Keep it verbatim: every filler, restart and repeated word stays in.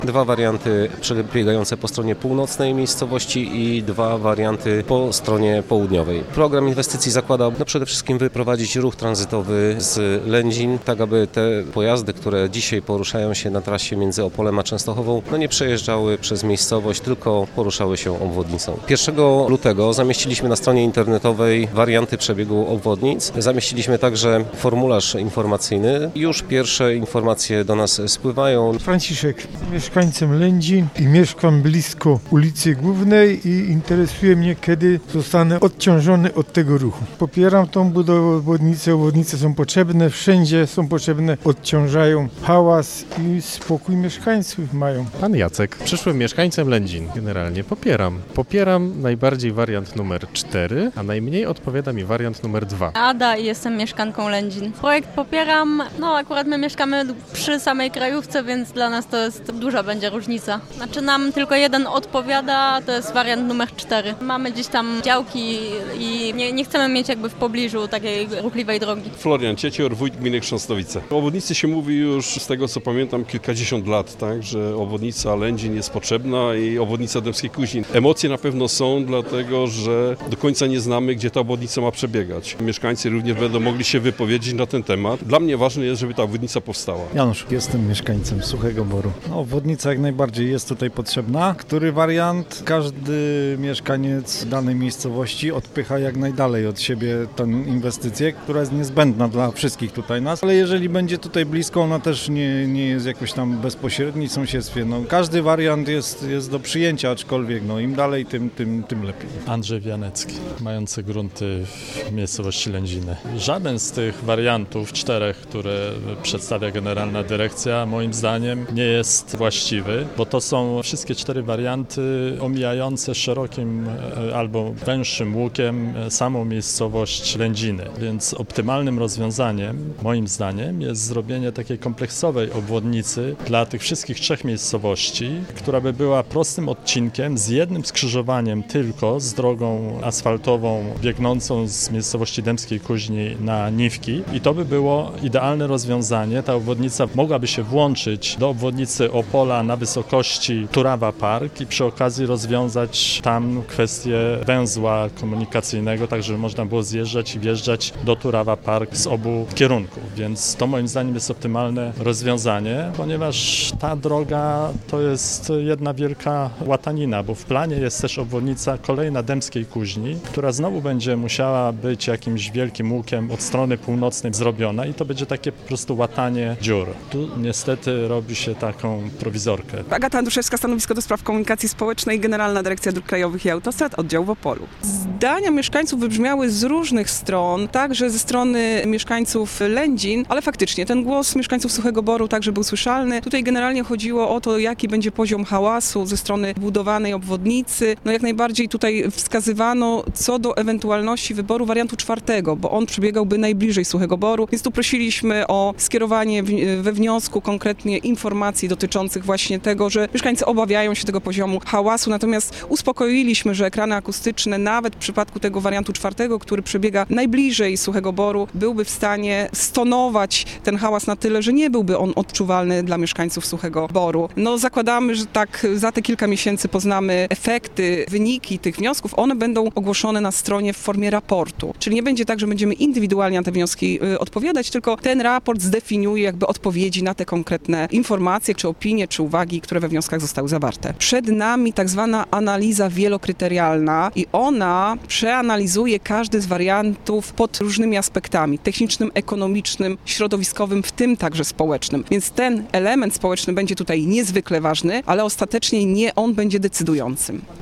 Dwa warianty przebiegające po stronie północnej miejscowości i dwa warianty po stronie południowej. Program inwestycji zakłada no, przede wszystkim wyprowadzić ruch tranzytowy z Lędzin, tak aby te pojazdy, które dzisiaj poruszają się na trasie między Opolem a Częstochową, no nie przejeżdżały przez miejscowość, tylko poruszały się obwodnicą. pierwszego lutego zamieściliśmy na stronie internetowej warianty przebiegu obwodnic. Zamieściliśmy także formularz informacyjny. Już pierwsze informacje do nas spływają. Franciszek, mieszkańcem Lędzin i mieszkam blisko ulicy Głównej i interesuje mnie, kiedy zostanę odciążony od tego ruchu. Popieram tą budowę obwodnicy. Obwodnice są potrzebne, wszędzie są potrzebne, odciążają hałas i spokój mieszkańców mają. Pan Jacek, przyszłym mieszkańcem Lędzin generalnie popieram. Popieram najbardziej wariant numer cztery, a najmniej odpowiada mi wariant numer dwa. Ada i jestem mieszkanką Lędzin. Projekt popieram, no akurat my mieszkamy przy samej krajówce, więc dla nas to jest duża będzie różnica. Znaczy nam tylko jeden odpowiada, to jest wariant numer cztery. Mamy gdzieś tam działki i nie, nie chcemy mieć jakby w pobliżu takiej ruchliwej drogi. Florian Ciecior, wójt gminy Chrząstowice. O obwodnicy się mówi już z tego co pamiętam kilkadziesiąt lat, tak, że obwodnica Lędzin jest potrzebna i obwodnica Dębskiej Kuźni. Emocje na pewno są, dlatego że do końca nie znamy, gdzie ta obwodnica ma przebiegać. Mieszkańcy również będą mogli się wypowiedzieć na ten temat. Dla mnie ważne jest, żeby ta obwodnica powstała. Janusz, jestem mieszkańcem Suchego Boru. No, obwodnica jak najbardziej jest tutaj potrzebna. Który wariant każdy mieszkaniec danej miejscowości odpycha jak najdalej od siebie tę inwestycję, która jest niezbędna dla wszystkich tutaj nas, ale jeżeli będzie tutaj blisko, ona też nie, nie jest jakoś tam bezpośredni w sąsiedztwie. No, każdy wariant jest, jest do przyjęcia, aczkolwiek no, im dalej, tym, tym, tym lepiej. Andrzej Wianecki, mający grunty w miejscowości Lędziny. Żaden z tych wariantów, czterech, które przedstawia Generalna Dyrekcja, moim zdaniem nie jest właściwy, bo to są wszystkie cztery warianty omijające szerokim albo węższym łukiem samą miejscowość Lędziny. Więc optymalnym rozwiązaniem, moim zdaniem, jest zrobienie takiej kompleksowej obwodnicy dla tych wszystkich trzech miejscowości, która by była prostym odcinkiem z jednym skrzyżowaniem tylko z drogą asfaltową biegnącą z miejscowości Dębskiej Kuźni na Niwki i to by było idealne rozwiązanie. Ta obwodnica mogłaby się włączyć do obwodnicy Opola na wysokości Turawa Park i przy okazji rozwiązać tam kwestię węzła komunikacyjnego, tak żeby można było zjeżdżać i wjeżdżać do Turawa Park z obu kierunków, więc to moim zdaniem jest optymalne rozwiązanie, ponieważ ta droga to jest jedna wielka łatanina, bo w planie jest też obwodnica kolejna Dębskiej Kuźni, która znowu będzie musiała być jakimś wielkim łukiem od strony północnej zrobiona i to będzie takie po prostu łatanie dziur. Tu niestety robi się taką prowizorkę. Agata Andruszewska, stanowisko do spraw komunikacji społecznej, Generalna Dyrekcja Dróg Krajowych i Autostrad, oddział w Opolu. Zdania mieszkańców wybrzmiały z różnych stron, także ze strony mieszkańców Lędzin, ale faktycznie ten głos mieszkańców Suchego Boru także był słyszalny. Tutaj generalnie chodziło o to, jaki będzie poziom hałasu ze strony budowanej obwodnicy. No jak najbardziej tutaj wskazywano co do ewentualności wyboru wariantu czwartego, bo on przebiegałby najbliżej Suchego Boru, więc tu prosiliśmy o skierowanie we wniosku konkretnie informacji dotyczących właśnie tego, że mieszkańcy obawiają się tego poziomu hałasu, natomiast uspokoiliśmy, że ekrany akustyczne nawet w przypadku tego wariantu czwartego, który przebiega najbliżej Suchego Boru, byłby w stanie stonować ten hałas na tyle, że nie byłby on odczuwalny dla mieszkańców Suchego Boru. No zakładamy, że tak za te kilka miesięcy poznamy efekty, wyniki tych wniosków. One będą ogłoszone na stronie w formie raportu. Czyli nie będzie tak, że będziemy indywidualnie na te wnioski y, odpowiadać, tylko ten raport zdefiniuje jakby odpowiedzi na te konkretne informacje, czy opinie, czy uwagi, które we wnioskach zostały zawarte. Przed nami tak zwana analiza wielokryterialna i ona przeanalizuje każdy z wariantów pod różnymi aspektami technicznym, ekonomicznym, środowiskowym, w tym także społecznym. Więc ten element społeczny będzie tutaj niezwykle ważny, ale ostatecznie nie on będzie decydującym.